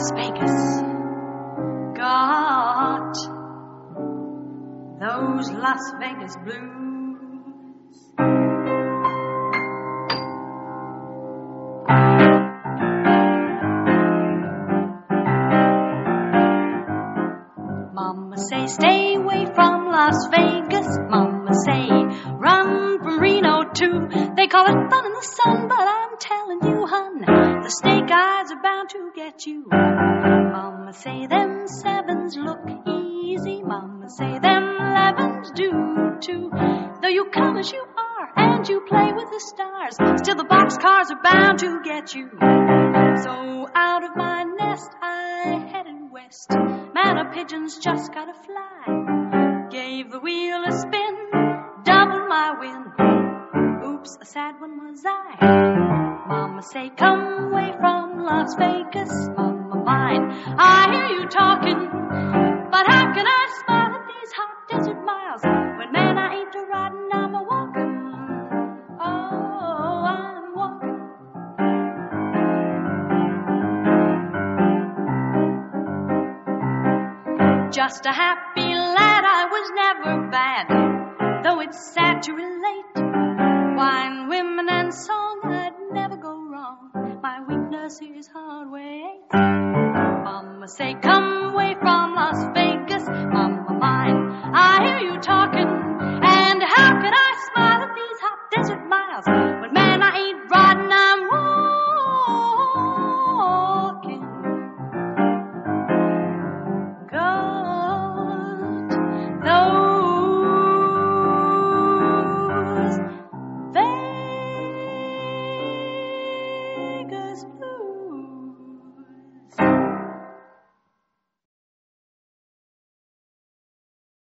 Las Vegas got those Las Vegas blues. Mama say stay away from Las Vegas. Mama say run from Reno too. They call it fun in the sun, but I'm telling you, hun, the snake eyes are bound to get you. Mama say them sevens look easy. Mama say them 11s do too. Though you come as you are and you play with the stars, still the boxcars are bound to get you. So out of my nest I headed west. Man, a pigeon's just gotta fly. Gave the wheel a spin, doubled my win. Oops, a sad one was I. Mama say come away from Las Vegas. Mama mine, I hear you talking, but how can I smile at these hot desert miles when man I ain't a riding, I'm a walking. Oh, I'm walking. Just a happy lad, I was never bad, though it's sad to relate. Wine, women, and song, I'd never go wrong. My weakness is hard weight. Mama say, come